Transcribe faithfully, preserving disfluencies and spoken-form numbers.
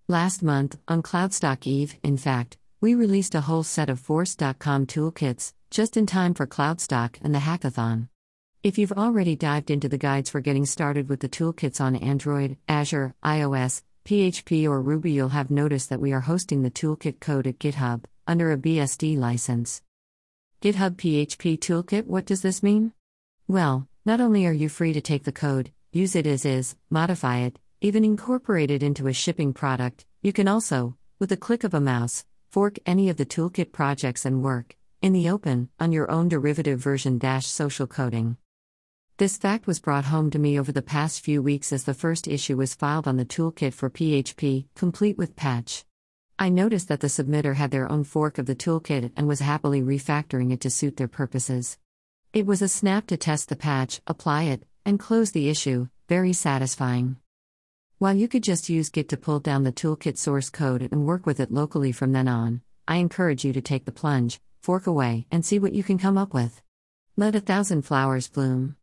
Last month, on Cloudstock Eve, in fact, we released a whole set of Force dot com toolkits, just in time for Cloudstock and the hackathon. If you've already dived into the guides for getting started with the toolkits on Android, Azure, iOS, P H P or Ruby, you'll have noticed that we are hosting the toolkit code at GitHub, under a B S D license. GitHub P H P Toolkit, what does this mean? Well, not only are you free to take the code, use it as is, modify it, even incorporate it into a shipping product, you can also, with a click of a mouse, fork any of the toolkit projects and work, in the open, on your own derivative version dash social coding. This fact was brought home to me over the past few weeks as the first issue was filed on the toolkit for P H P, complete with patch. I noticed that the submitter had their own fork of the toolkit and was happily refactoring it to suit their purposes. It was a snap to test the patch, apply it, and close the issue, very satisfying. While you could just use Git to pull down the toolkit source code and work with it locally from then on, I encourage you to take the plunge, fork away, and see what you can come up with. Let a thousand flowers bloom.